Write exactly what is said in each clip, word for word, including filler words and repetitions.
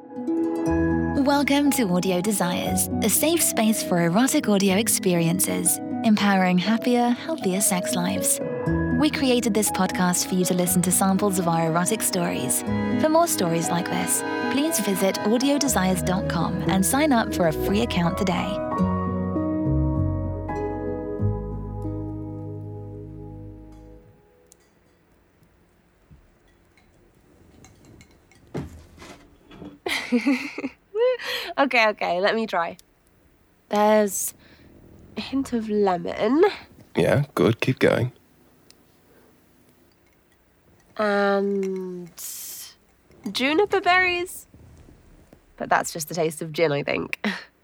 Welcome to Audio Desires, a safe space for erotic audio experiences, empowering happier, healthier sex lives. We created this podcast for you to listen to samples of our erotic stories. For more stories like this, please visit audio desires dot com and sign up for a free account today. Okay, okay, let me try. There's a hint of lemon. Yeah, good. Keep going. And juniper berries. But that's just the taste of gin, I think.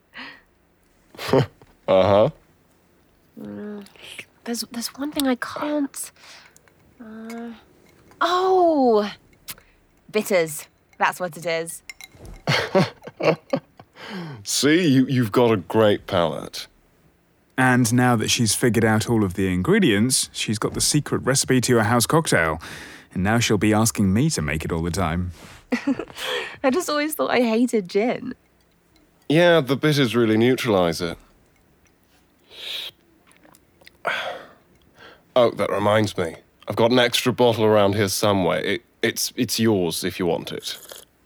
Uh-huh. Mm, there's, there's one thing I can't... Uh, oh! Bitters. That's what it is. See, you, you've got a great palate. And now that she's figured out all of the ingredients, she's got the secret recipe to a house cocktail. And now she'll be asking me to make it all the time. I just always thought I hated gin. Yeah, the bitters really neutralise it. Oh, that reminds me. I've got an extra bottle around here somewhere. It, it's, it's yours if you want it.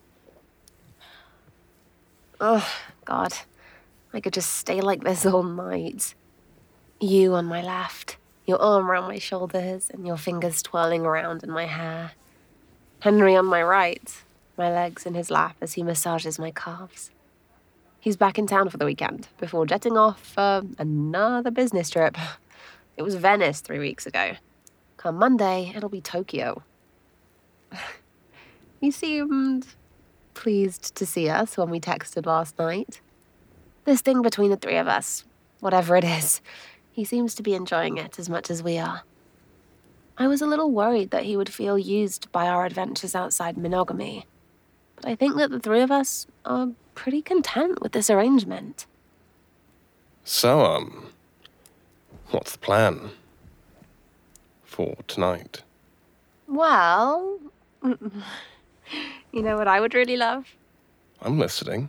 Oh, God. I could just stay like this all night. You on my left, your arm around my shoulders, and your fingers twirling around in my hair. Henry on my right, my legs in his lap as he massages my calves. He's back in town for the weekend, before jetting off for another business trip. It was Venice three weeks ago. Come Monday, it'll be Tokyo. He seemed pleased to see us when we texted last night. This thing between the three of us, whatever it is, he seems to be enjoying it as much as we are. I was a little worried that he would feel used by our adventures outside monogamy, but I think that the three of us are pretty content with this arrangement. So, um, what's the plan for tonight? Well, you know what I would really love? I'm listening.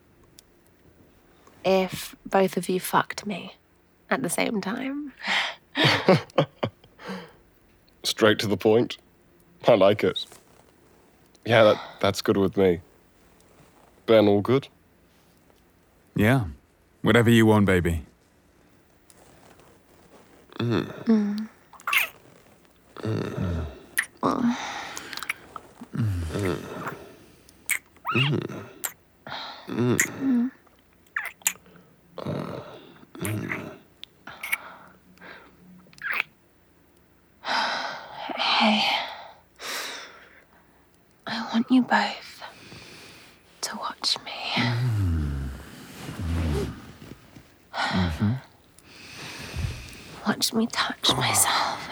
If both of you fucked me at the same time. Straight to the point. I like it. Yeah, that, that's good with me. Ben, all good? Yeah. Whatever you want, baby. Mm. Mm. Mm. Oh. Mm. Mm. Mm. Mm. Uh, mm. Hey, I want you both to watch me. Mm. Mm-hmm. Watch me touch myself.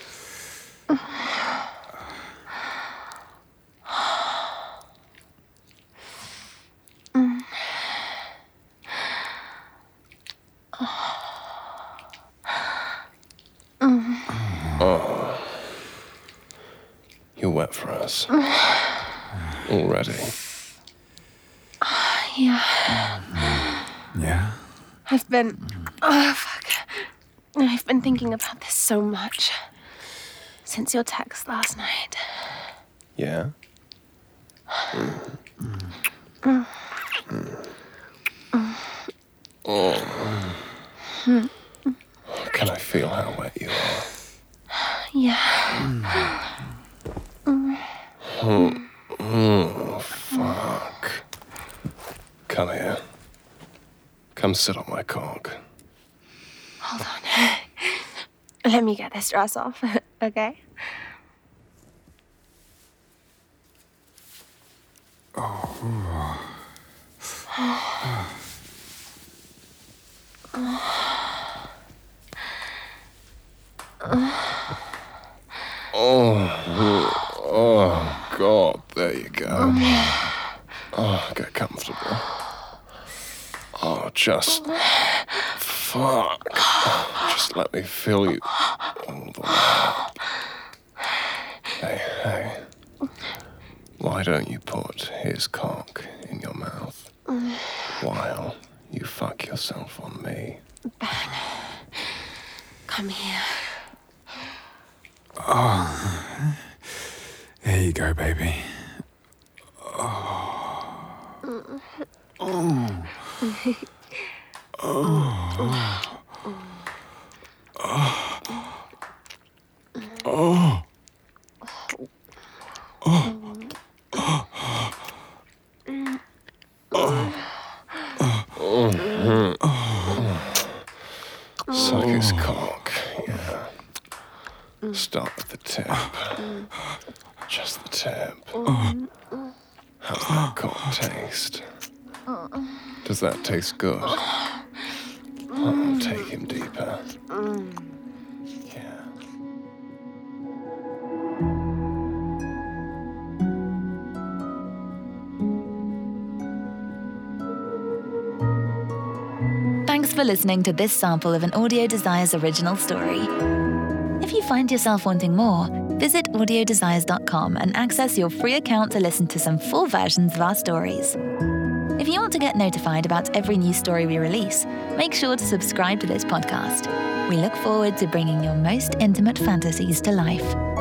Mm. Mm. Oh. You're wet for us. Already. Yeah. Yeah? I've been... Oh, fuck. I've been thinking about this so much since your text last night. Yeah? Mm. Mm. Mm. Oh. Mm. Can I feel how wet you are? Yeah. Mm. Mm. Oh, fuck. Come here. Come sit on my cock. Hold on. Let me get this dress off, okay? Oh. Oh, oh, God, there you go. Oh, get comfortable. Oh, just, fuck. Just let me feel you all the way up. Hey, hey. Why don't you put his cock in your while you fuck yourself on me. Ben, come here. Oh, there you go, baby. Oh. Oh. Oh. Oh. Oh. Suck his cock, yeah. Start with the tip. Just the tip. How's that cock taste? Does that taste good? I'll take him deeper. Yeah. Thanks for listening to this sample of an Audio Desires original story. If you find yourself wanting more, visit audio desires dot com and access your free account to listen to some full versions of our stories. If you want to get notified about every new story we release, make sure to subscribe to this podcast. We look forward to bringing your most intimate fantasies to life.